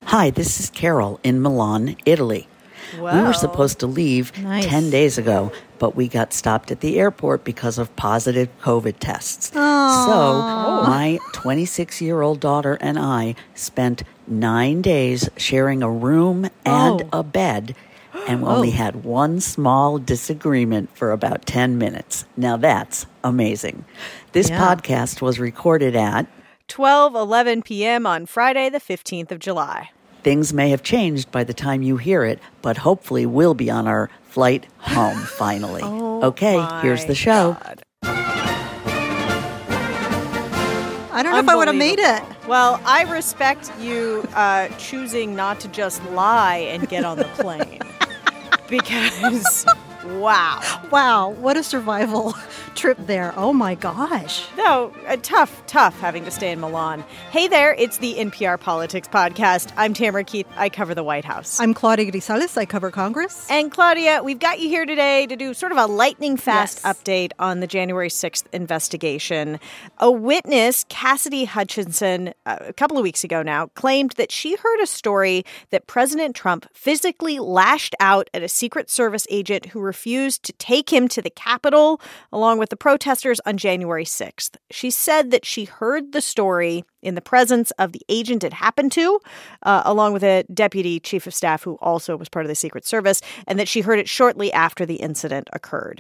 Hi, this is Carol in Milan, Italy. Wow. We were supposed to leave Nice. 10 days ago, but we got stopped at the airport because of positive COVID tests. So my 26-year-old daughter and I spent 9 days sharing a room and a bed, and we only had one small disagreement for about 10 minutes. Now that's amazing. This podcast was recorded at 12:11 p.m. on Friday, the 15th of July. Things may have changed by the time you hear it, but hopefully we'll be on our flight home finally. Okay, here's the show. God. I don't know if I would have made it. Well, I respect you choosing not to just lie and get on the plane. Because, wow. Wow, what a survival trip there. Oh my gosh. No, tough having to stay in Milan. Hey there, it's the NPR Politics Podcast. I'm Tamara Keith. I cover the White House. I'm Claudia Grisales. I cover Congress. And Claudia, we've got you here today to do sort of a lightning-fast update on the January 6th investigation. A witness, Cassidy Hutchinson, a couple of weeks ago now, claimed that she heard a story that President Trump physically lashed out at a Secret Service agent who refused to take him to the Capitol, along with the protesters on January 6th. She said that she heard the story in the presence of the agent it happened to, along with a deputy chief of staff who also was part of the Secret Service, and that she heard it shortly after the incident occurred.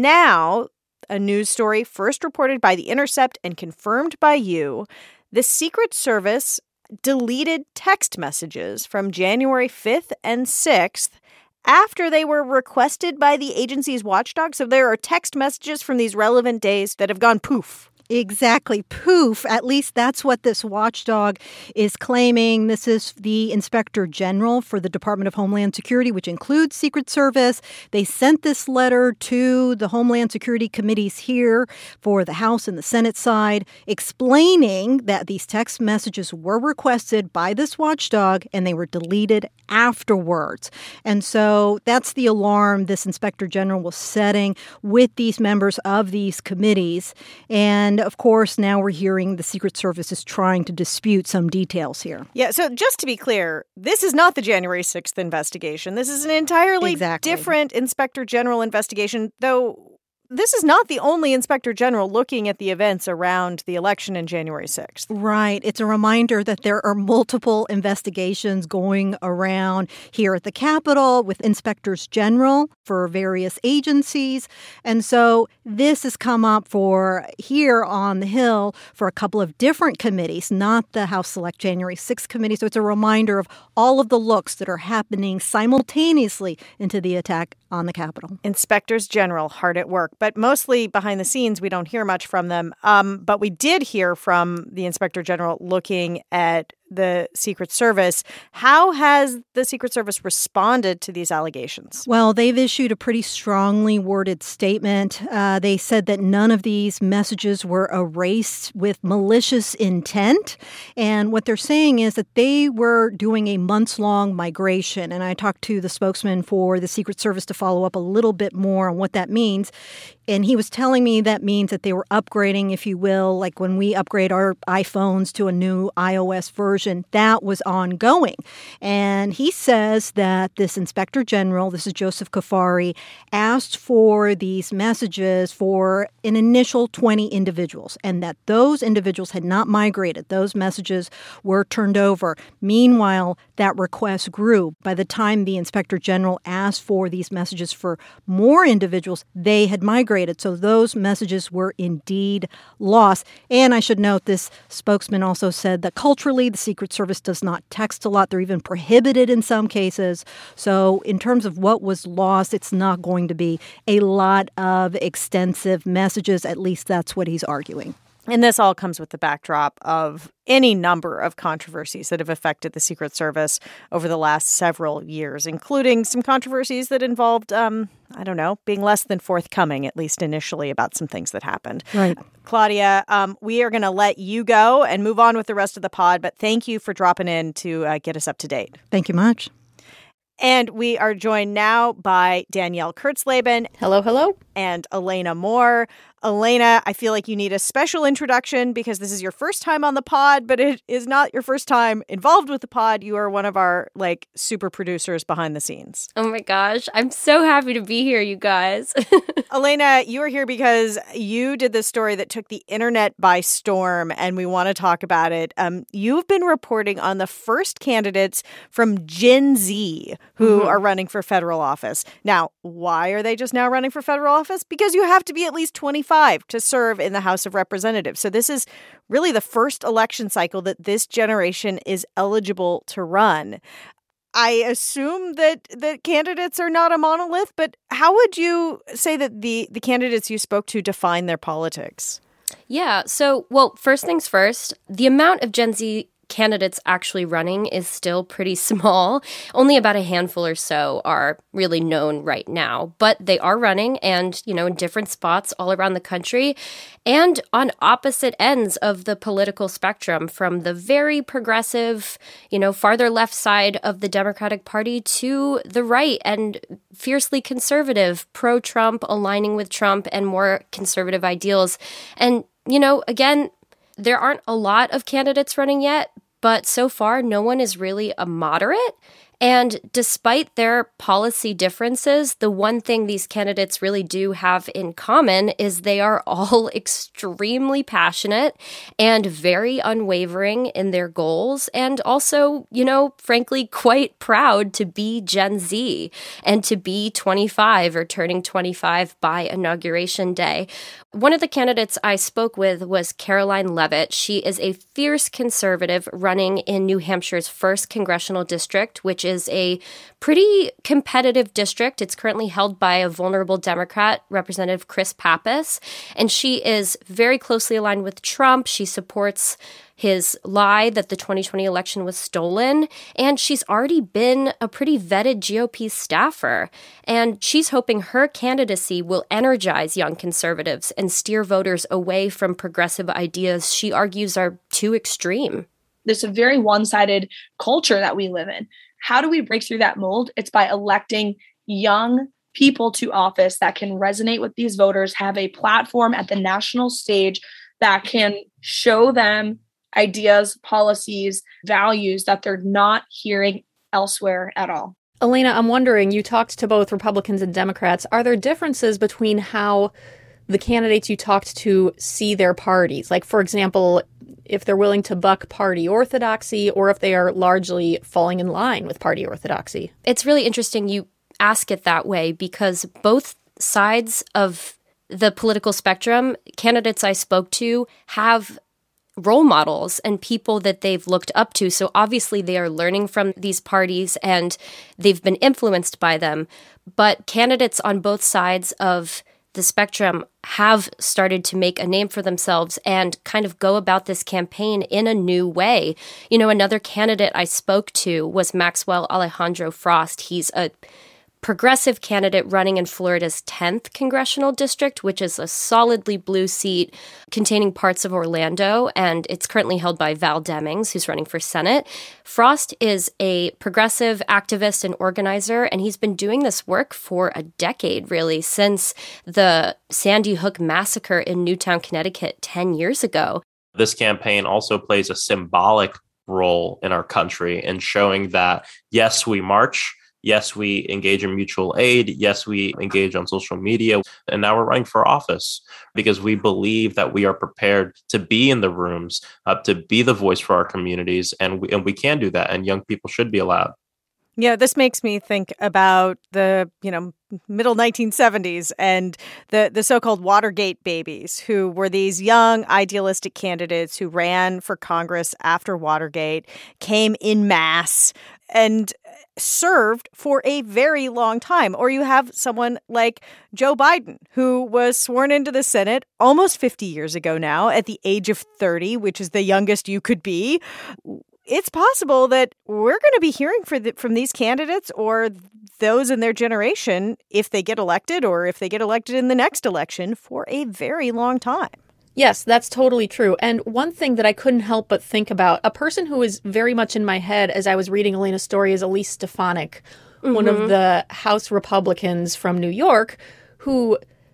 Now, a news story first reported by The Intercept and confirmed by you, the Secret Service deleted text messages from January 5th and 6th after they were requested by the agency's watchdog. So there are text messages from these relevant days that have gone poof. Exactly. Poof. At least that's what this watchdog is claiming. This is the Inspector General for the Department of Homeland Security, which includes Secret Service. They sent this letter to the Homeland Security committees here for the House and the Senate side, explaining that these text messages were requested by this watchdog and they were deleted afterwards. And so that's the alarm this Inspector General was setting with these members of these committees. And of course, now we're hearing the Secret Service is trying to dispute some details here. Yeah, so just to be clear, this is not the January 6th investigation. This is an entirely different Inspector General investigation, though this is not the only Inspector General looking at the events around the election in January 6th. Right. It's a reminder that there are multiple investigations going around here at the Capitol with inspectors general for various agencies. And so this has come up for here on the Hill for a couple of different committees, not the House Select January 6th committee. So it's a reminder of all of the looks that are happening simultaneously into the attack on the Capitol. Inspectors general hard at work. But mostly behind the scenes, we don't hear much from them. But we did hear from the Inspector General looking at the Secret Service. How has the Secret Service responded to these allegations? Well, they've issued a pretty strongly worded statement. They said that none of these messages were erased with malicious intent. And what they're saying is that they were doing a months-long migration. And I talked to the spokesman for the Secret Service to follow up a little bit more on what that means. And he was telling me that means that they were upgrading, if you will, like when we upgrade our iPhones to a new iOS version, that was ongoing. And he says that this Inspector General, this is Joseph Kafari, asked for these messages for an initial 20 individuals and that those individuals had not migrated. Those messages were turned over. Meanwhile, that request grew. By the time the Inspector General asked for these messages for more individuals, they had migrated. So those messages were indeed lost. And I should note, this spokesman also said that culturally, the Secret Service does not text a lot. They're even prohibited in some cases. So in terms of what was lost, it's not going to be a lot of extensive messages. At least that's what he's arguing. And this all comes with the backdrop of any number of controversies that have affected the Secret Service over the last several years, including some controversies that involved, being less than forthcoming, at least initially, about some things that happened. Right. Claudia, we are going to let you go and move on with the rest of the pod, but thank you for dropping in to get us up to date. Thank you much. And we are joined now by Danielle Kurtzleben. Hello, hello. And Elena Moore. Elena, I feel like you need a special introduction because this is your first time on the pod, but it is not your first time involved with the pod. You are one of our super producers behind the scenes. Oh my gosh, I'm so happy to be here, you guys. Elena, you are here because you did this story that took the internet by storm, and we want to talk about it. You've been reporting on the first candidates from Gen Z who are running for federal office. Now, why are they just now running for federal office? Because you have to be at least 25 to serve in the House of Representatives. So this is really the first election cycle that this generation is eligible to run. I assume that candidates are not a monolith, but how would you say that the candidates you spoke to define their politics? Yeah, so, first things first, the amount of Gen Z candidates actually running is still pretty small. Only about a handful or so are really known right now, but they are running and, in different spots all around the country and on opposite ends of the political spectrum, from the very progressive, farther left side of the Democratic Party to the right and fiercely conservative, pro-Trump, aligning with Trump and more conservative ideals. And, again, there aren't a lot of candidates running yet, but so far no one is really a moderate. And despite their policy differences, the one thing these candidates really do have in common is they are all extremely passionate and very unwavering in their goals, and also, frankly, quite proud to be Gen Z and to be 25 or turning 25 by Inauguration Day. One of the candidates I spoke with was Caroline Leavitt. She is a fierce conservative running in New Hampshire's 1st congressional district, which is a pretty competitive district. It's currently held by a vulnerable Democrat, Representative Chris Pappas, and she is very closely aligned with Trump. She supports his lie that the 2020 election was stolen, and she's already been a pretty vetted GOP staffer. And she's hoping her candidacy will energize young conservatives and steer voters away from progressive ideas she argues are too extreme. There's a very one-sided culture that we live in. How do we break through that mold? It's by electing young people to office that can resonate with these voters, have a platform at the national stage that can show them ideas, policies, values that they're not hearing elsewhere at all. Elena, I'm wondering, you talked to both Republicans and Democrats. Are there differences between how the candidates you talked to see their parties? Like, for example, if they're willing to buck party orthodoxy or if they are largely falling in line with party orthodoxy? It's really interesting you ask it that way because both sides of the political spectrum, candidates I spoke to have role models and people that they've looked up to. So obviously they are learning from these parties and they've been influenced by them. But candidates on both sides of the spectrum have started to make a name for themselves and kind of go about this campaign in a new way. Another candidate I spoke to was Maxwell Alejandro Frost. He's a progressive candidate running in Florida's 10th congressional district, which is a solidly blue seat containing parts of Orlando, and it's currently held by Val Demings, who's running for Senate. Frost is a progressive activist and organizer, and he's been doing this work for a decade, really, since the Sandy Hook massacre in Newtown, Connecticut 10 years ago. This campaign also plays a symbolic role in our country in showing that, yes, we march. Yes, we engage in mutual aid. Yes, we engage on social media. And now we're running for office because we believe that we are prepared to be in the rooms, to be the voice for our communities. And we can do that. And young people should be allowed. Yeah, this makes me think about the, middle 1970s and the so-called Watergate babies, who were these young idealistic candidates who ran for Congress after Watergate, came in masse and served for a very long time. Or you have someone like Joe Biden, who was sworn into the Senate almost 50 years ago now at the age of 30, which is the youngest you could be. It's possible that we're going to be hearing from these candidates or those in their generation, if they get elected or if they get elected in the next election, for a very long time. Yes, that's totally true. And one thing that I couldn't help but think about, a person who is very much in my head as I was reading Elena's story, is Elise Stefanik, one of the House Republicans from New York, who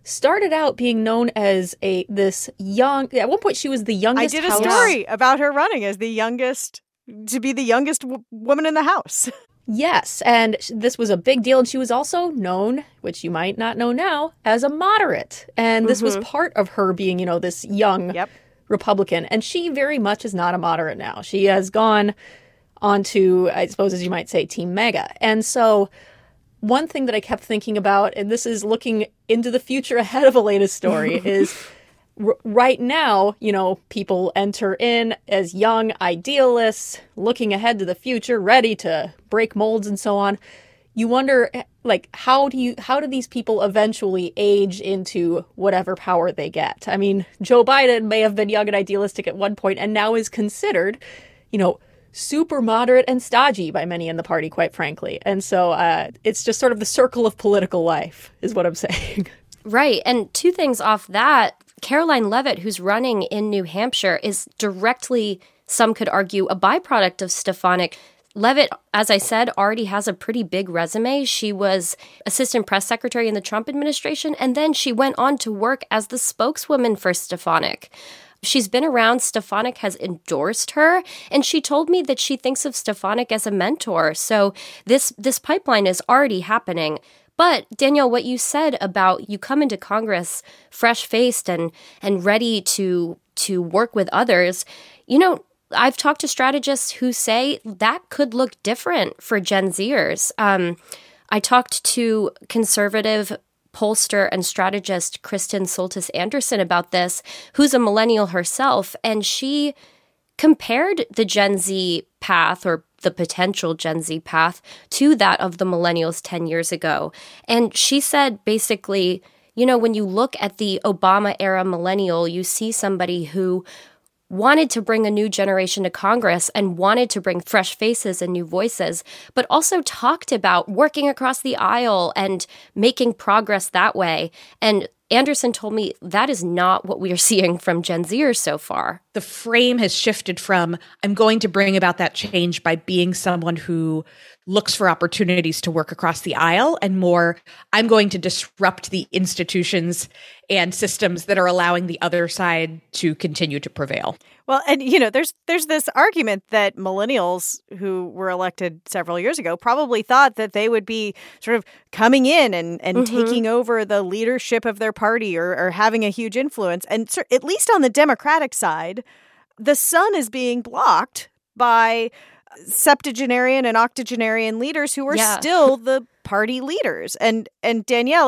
started out being known as this young. At one point, she was the youngest. I did a story about her running as the youngest woman in the House. Yes, and this was a big deal. And she was also known, which you might not know now, as a moderate. And this was part of her being, this young Republican. And she very much is not a moderate now. She has gone on to, I suppose, as you might say, Team MAGA. And so one thing that I kept thinking about, and this is looking into the future ahead of Elena's story, is right now, people enter in as young idealists, looking ahead to the future, ready to break molds and so on. You wonder, how do these people eventually age into whatever power they get? I mean, Joe Biden may have been young and idealistic at one point and now is considered, super moderate and stodgy by many in the party, quite frankly. And so it's just sort of the circle of political life is what I'm saying. Right. And two things off that. Caroline Leavitt, who's running in New Hampshire, is directly, some could argue, a byproduct of Stefanik. Leavitt, as I said, already has a pretty big resume. She was assistant press secretary in the Trump administration, and then she went on to work as the spokeswoman for Stefanik. She's been around. Stefanik has endorsed her, and she told me that she thinks of Stefanik as a mentor. So this pipeline is already happening. But, Danielle, what you said about you come into Congress fresh-faced and ready to work with others, I've talked to strategists who say that could look different for Gen Zers. I talked to conservative pollster and strategist Kristen Soltis Anderson about this, who's a millennial herself, and she compared the Gen Z path, or the potential Gen Z path, to that of the millennials 10 years ago. And she said, basically, when you look at the Obama-era millennial, you see somebody who wanted to bring a new generation to Congress and wanted to bring fresh faces and new voices, but also talked about working across the aisle and making progress that way. And Anderson told me that is not what we are seeing from Gen Zers so far. The frame has shifted from, I'm going to bring about that change by being someone who looks for opportunities to work across the aisle, and more, I'm going to disrupt the institutions and systems that are allowing the other side to continue to prevail. Well, and, there's this argument that millennials who were elected several years ago probably thought that they would be sort of coming in and taking over the leadership of their party or having a huge influence. And at least on the Democratic side, the sun is being blocked by septuagenarian and octogenarian leaders who are still the party leaders. And Danielle,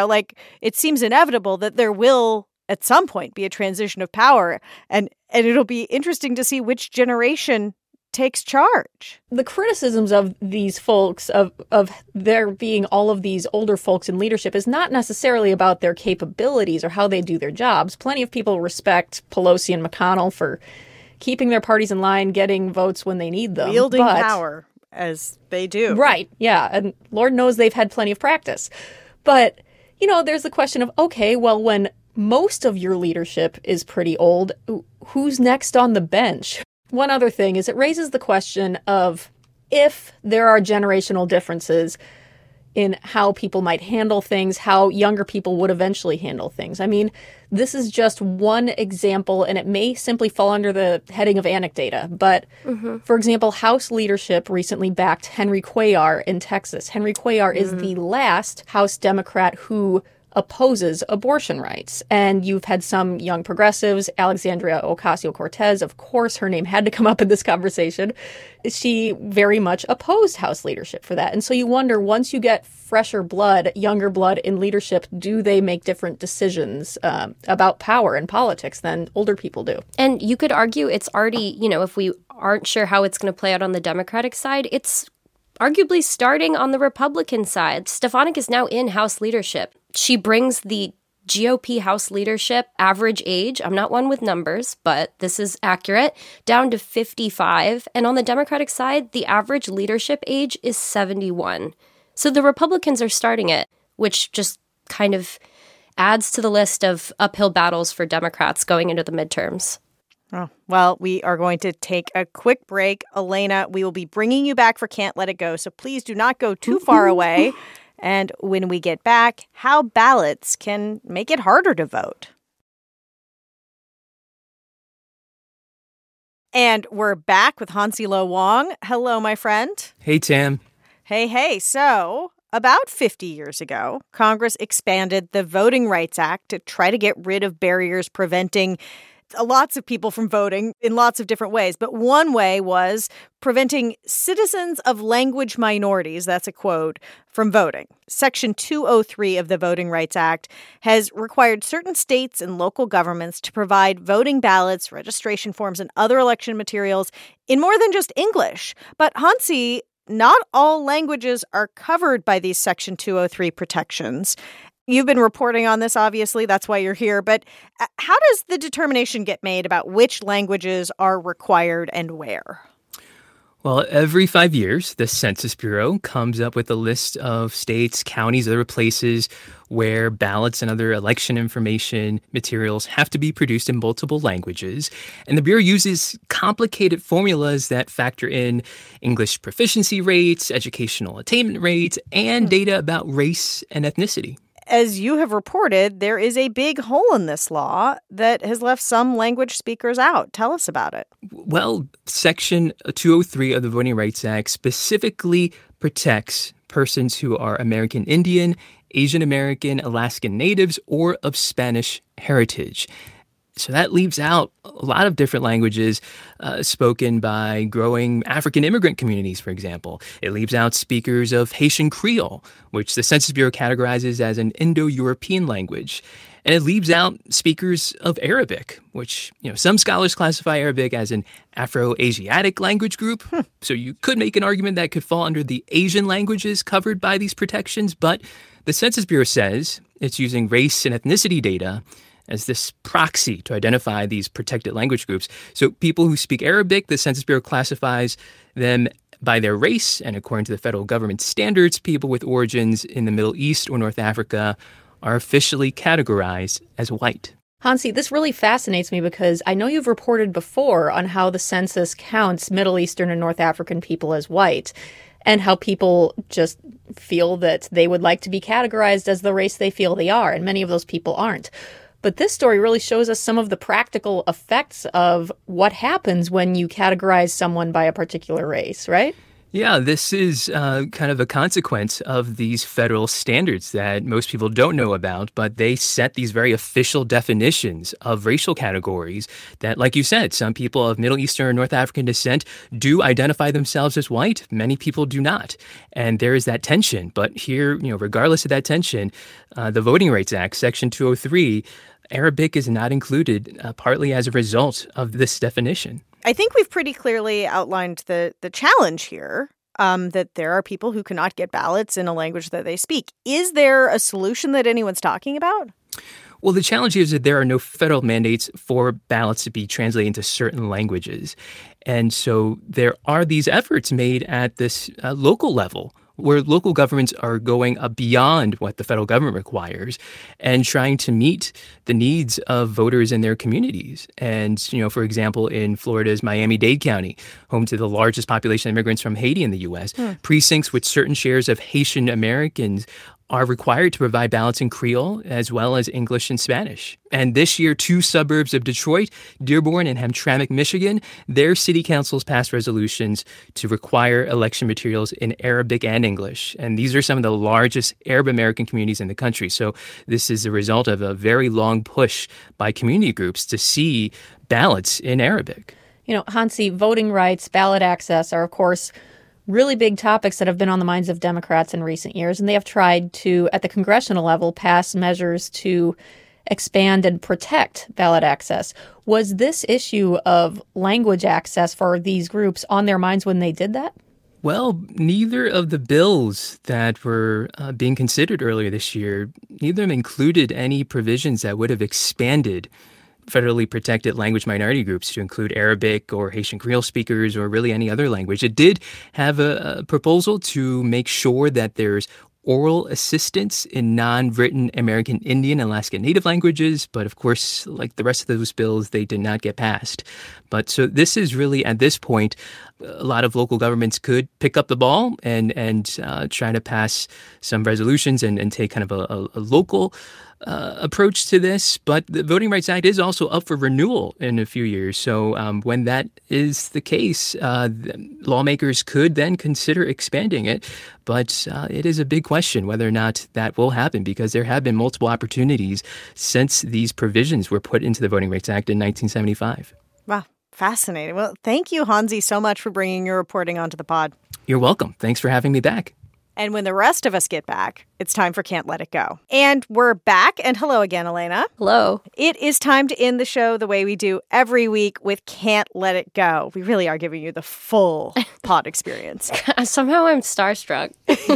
it seems inevitable that there will at some point be a transition of power, and it'll be interesting to see which generation takes charge. The criticisms of these folks, of there being all of these older folks in leadership, is not necessarily about their capabilities or how they do their jobs. Plenty of people respect Pelosi and McConnell for keeping their parties in line, getting votes when they need them. Wielding power, as they do. Right, yeah. And Lord knows they've had plenty of practice. But, there's the question of, okay, well, when most of your leadership is pretty old, who's next on the bench? One other thing is it raises the question of if there are generational differences in how people might handle things, how younger people would eventually handle things. I mean, this is just one example, and it may simply fall under the heading of anecdata. But, for example, House leadership recently backed Henry Cuellar in Texas. Henry Cuellar is the last House Democrat who opposes abortion rights. And you've had some young progressives, Alexandria Ocasio-Cortez, of course, her name had to come up in this conversation. She very much opposed House leadership for that. And so you wonder, once you get fresher blood, younger blood in leadership, do they make different decisions about power and politics than older people do? And you could argue it's already, if we aren't sure how it's going to play out on the Democratic side, it's arguably starting on the Republican side. Stefanik is now in House leadership. She brings the GOP House leadership average age, I'm not one with numbers, but this is accurate, down to 55. And on the Democratic side, the average leadership age is 71. So the Republicans are starting it, which just kind of adds to the list of uphill battles for Democrats going into the midterms. Oh, well, we are going to take a quick break. Elena, we will be bringing you back for Can't Let It Go, so please do not go too far away. And when we get back, how ballots can make it harder to vote. And we're back with Hansi Lo Wang. Hello, my friend. Hey, Tam. Hey. So, about 50 years ago, Congress expanded the Voting Rights Act to try to get rid of barriers preventing lots of people from voting in lots of different ways. But one way was preventing citizens of language minorities, that's a quote, from voting. Section 203 of the Voting Rights Act has required certain states and local governments to provide voting ballots, registration forms, and other election materials in more than just English. But Hansi, not all languages are covered by these Section 203 protections. You've been reporting on this, obviously. That's why you're here. But how does the determination get made about which languages are required and where? Well, every 5 years, the Census Bureau comes up with a list of states, counties, other places where ballots and other election information materials have to be produced in multiple languages. And the Bureau uses complicated formulas that factor in English proficiency rates, educational attainment rates, and data about race and ethnicity. As you have reported, there is a big hole in this law that has left some language speakers out. Tell us about it. Well, Section 203 of the Voting Rights Act specifically protects persons who are American Indian, Asian American, Alaskan Natives, or of Spanish heritage. So that leaves out a lot of different languages spoken by growing African immigrant communities, for example. It leaves out speakers of Haitian Creole, which the Census Bureau categorizes as an Indo-European language. And it leaves out speakers of Arabic, which, some scholars classify Arabic as an Afro-Asiatic language group. So you could make an argument that could fall under the Asian languages covered by these protections. But the Census Bureau says it's using race and ethnicity data as this proxy to identify these protected language groups. So people who speak Arabic, the Census Bureau classifies them by their race, and according to the federal government standards, people with origins in the Middle East or North Africa are officially categorized as white. Hansi, this really fascinates me because I know you've reported before on how the census counts Middle Eastern and North African people as white, and how people just feel that they would like to be categorized as the race they feel they are, and many of those people aren't. But this story really shows us some of the practical effects of what happens when you categorize someone by a particular race, right? Yeah, this is kind of a consequence of these federal standards that most people don't know about, but they set these very official definitions of racial categories that, like you said, some people of Middle Eastern or North African descent do identify themselves as white. Many people do not. And there is that tension. But here, regardless of that tension, the Voting Rights Act, Section 203, Arabic is not included, partly as a result of this definition. I think we've pretty clearly outlined the challenge here, that there are people who cannot get ballots in a language that they speak. Is there a solution that anyone's talking about? Well, the challenge is that there are no federal mandates for ballots to be translated into certain languages. And so there are these efforts made at this local level, where local governments are going beyond what the federal government requires and trying to meet the needs of voters in their communities. And, for example, in Florida's Miami-Dade County, home to the largest population of immigrants from Haiti in the U.S., precincts with certain shares of Haitian Americans are required to provide ballots in Creole as well as English and Spanish. And this year, 2 suburbs of Detroit, Dearborn and Hamtramck, Michigan, their city councils passed resolutions to require election materials in Arabic and English. And these are some of the largest Arab American communities in the country. So this is a result of a very long push by community groups to see ballots in Arabic. Hansi, voting rights, ballot access are, of course, really big topics that have been on the minds of Democrats in recent years, and they have tried to, at the congressional level, pass measures to expand and protect ballot access. Was this issue of language access for these groups on their minds when they did that? Well, neither of the bills that were being considered earlier this year, neither of them included any provisions that would have expanded federally protected language minority groups to include Arabic or Haitian Creole speakers or really any other language. It did have a proposal to make sure that there's oral assistance in non-written American Indian and Alaska Native languages. But of course, like the rest of those bills, they did not get passed. But so this is really, at this point, a lot of local governments could pick up the ball and try to pass some resolutions and take kind of a local approach to this. But the Voting Rights Act is also up for renewal in a few years. So when that is the case, lawmakers could then consider expanding it. But it is a big question whether or not that will happen, because there have been multiple opportunities since these provisions were put into the Voting Rights Act in 1975. Wow. Fascinating. Well, thank you, Hansi, so much for bringing your reporting onto the pod. You're welcome. Thanks for having me back. And when the rest of us get back, it's time for Can't Let It Go. And we're back. And hello again, Elena. Hello. It is time to end the show the way we do every week with Can't Let It Go. We really are giving you the full pod experience. Somehow I'm starstruck.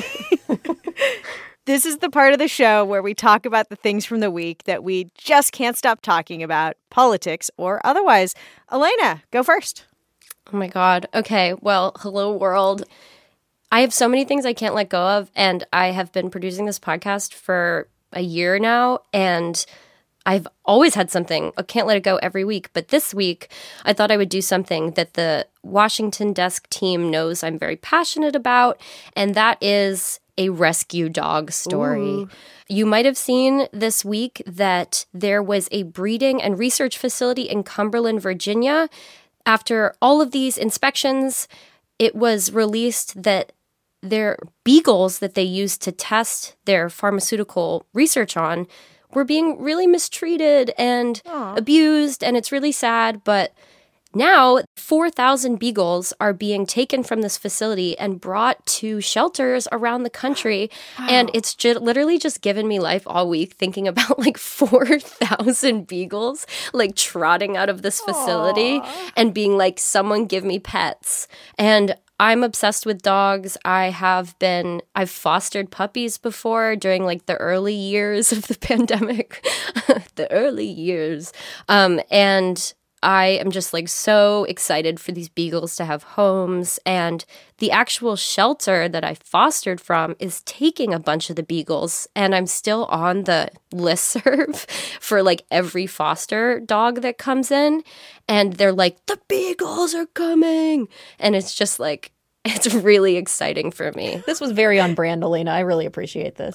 This is the part of the show where we talk about the things from the week that we just can't stop talking about, politics or otherwise. Elena, go first. Oh my God. Okay. Well, hello, world. I have so many things I can't let go of, and I have been producing this podcast for a year now, and I've always had something. I can't let it go every week. But this week, I thought I would do something that the Washington desk team knows I'm very passionate about, and that is a rescue dog story. Ooh. You might have seen this week that there was a breeding and research facility in Cumberland, Virginia. After all of these inspections, it was released that their beagles that they used to test their pharmaceutical research on were being really mistreated and abused, and it's really sad. But now 4,000 beagles are being taken from this facility and brought to shelters around the country. Wow. And it's literally just given me life all week thinking about like 4,000 beagles like trotting out of this facility and being like, someone give me pets. And I'm obsessed with dogs. I've fostered puppies before during like the early years of the pandemic, the early years. And I am just like so excited for these beagles to have homes. And the actual shelter that I fostered from is taking a bunch of the beagles. And I'm still on the listserv for like every foster dog that comes in. And they're like, the beagles are coming. And it's just like, it's really exciting for me. This was very on brand, Elena. I really appreciate this.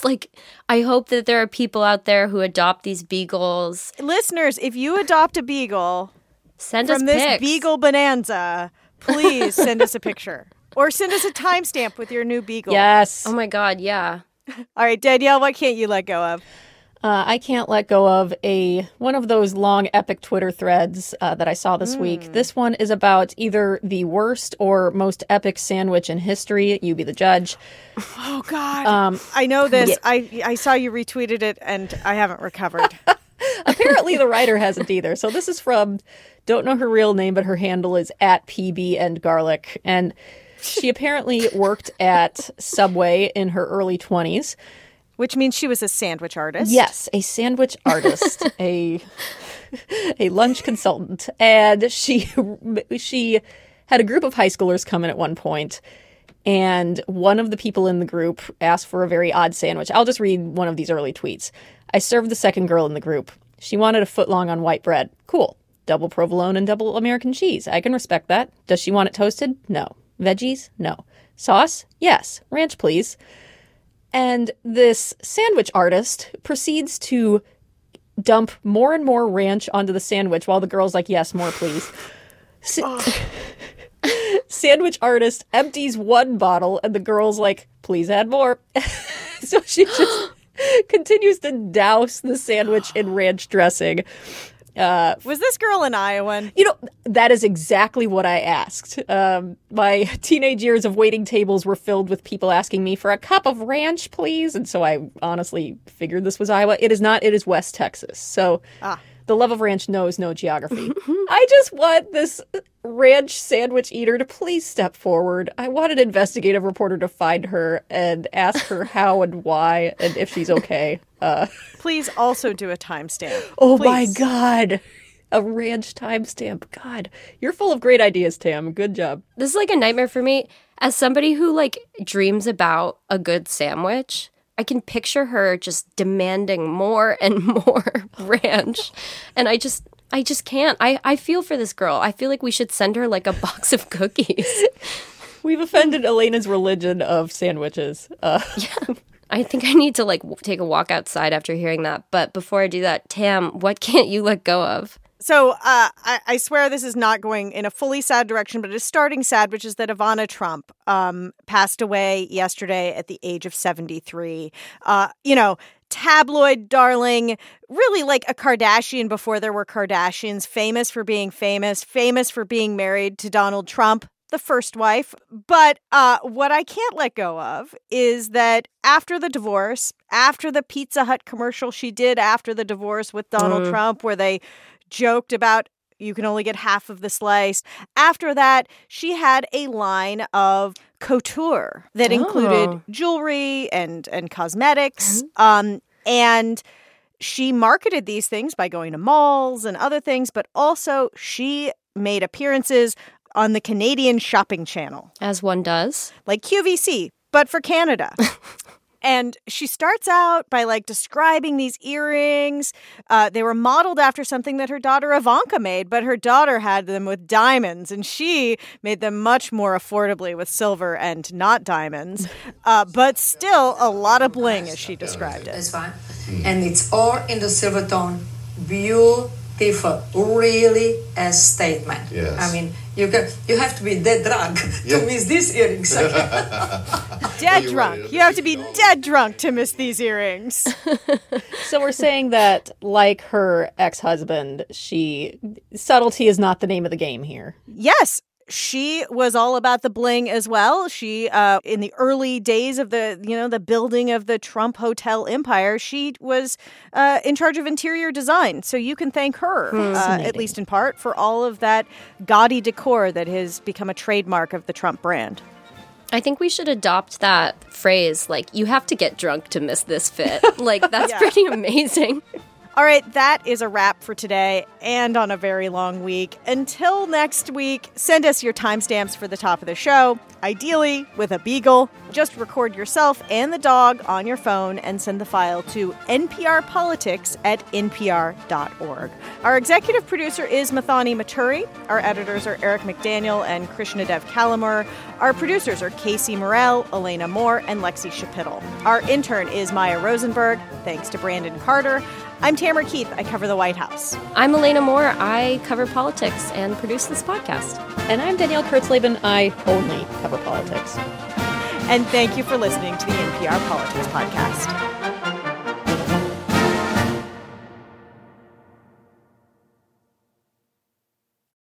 I hope that there are people out there who adopt these beagles. Listeners, if you adopt a beagle send us from this pics. Beagle bonanza, please send us a picture. Or send us a timestamp with your new beagle. Yes. Oh my God, yeah. All right, Danielle, what can't you let go of? I can't let go of one of those long epic Twitter threads that I saw this week. This one is about either the worst or most epic sandwich in history. You be the judge. Oh, God. I know this. Yeah. I saw you retweeted it, and I haven't recovered. Apparently the writer hasn't either. So this is from, don't know her real name, but her handle is @PB&Garlic. And she apparently worked at Subway in her early 20s. Which means she was a sandwich artist. Yes, a sandwich artist, a lunch consultant. And she had a group of high schoolers come in at one point, and one of the people in the group asked for a very odd sandwich. I'll just read one of these early tweets. I served the second girl in the group. She wanted a footlong on white bread. Cool. Double provolone and double American cheese. I can respect that. Does she want it toasted? No. Veggies? No. Sauce? Yes. Ranch, please. And this sandwich artist proceeds to dump more and more ranch onto the sandwich while the girl's like, yes, more please. Sandwich artist empties one bottle and the girl's like, please add more. So she just continues to douse the sandwich in ranch dressing. Was this girl an Iowan? You know, that is exactly what I asked. My teenage years of waiting tables were filled with people asking me for a cup of ranch, please. And so I honestly figured this was Iowa. It is not. It is West Texas. So the love of ranch knows no geography. I just want this ranch sandwich eater to please step forward. I want an investigative reporter to find her and ask her how and why and if she's okay. Please also do a timestamp. Oh, please. My God. A ranch timestamp. God, you're full of great ideas, Tam. Good job. This is like a nightmare for me. As somebody who like dreams about a good sandwich, I can picture her just demanding more and more ranch. And I just can't. I feel for this girl. I feel like we should send her like a box of cookies. We've offended Elena's religion of sandwiches. Yeah. I think I need to like take a walk outside after hearing that. But before I do that, Tam, what can't you let go of? So I swear this is not going in a fully sad direction, but it is starting sad, which is that Ivana Trump passed away yesterday at the age of 73. Tabloid darling, really like a Kardashian before there were Kardashians, famous for being famous for being married to Donald Trump, the first wife. But what I can't let go of is that after the divorce, after the Pizza Hut commercial she did after the divorce with Donald Trump, where they joked about you can only get half of the slice. After that, she had a line of couture that included jewelry and cosmetics. And she marketed these things by going to malls and other things, but also she made appearances on the Canadian shopping channel. As one does. Like QVC, but for Canada. And she starts out by like describing these earrings. They were modeled after something that her daughter Ivanka made, but her daughter had them with diamonds, and she made them much more affordably with silver and not diamonds. But still a lot of bling, as she described it. That's fine. And it's all in the silver tone. Beautiful. Really a statement. Yes. I mean, you have to be dead drunk to miss these earrings. Dead drunk. You have to be dead drunk to miss these earrings. So we're saying that, like her ex-husband, subtlety is not the name of the game here. Yes. She was all about the bling as well. She, in the early days of the building of the Trump hotel empire, she was in charge of interior design. So you can thank her, at least in part, for all of that gaudy decor that has become a trademark of the Trump brand. I think we should adopt that phrase, like, you have to get drunk to miss this fit. Like, that's pretty amazing. All right, that is a wrap for today and on a very long week. Until next week, send us your timestamps for the top of the show, ideally with a beagle. Just record yourself and the dog on your phone and send the file to nprpolitics@npr.org. Our executive producer is Mathani Maturi. Our editors are Eric McDaniel and Krishnadev Kalamur. Our producers are Casey Morell, Elena Moore, and Lexi Shapittle. Our intern is Maya Rosenberg. Thanks to Brandon Carter. I'm Tamara Keith. I cover the White House. I'm Elena Moore. I cover politics and produce this podcast. And I'm Danielle Kurtzleben. I only cover politics. And thank you for listening to the NPR Politics Podcast.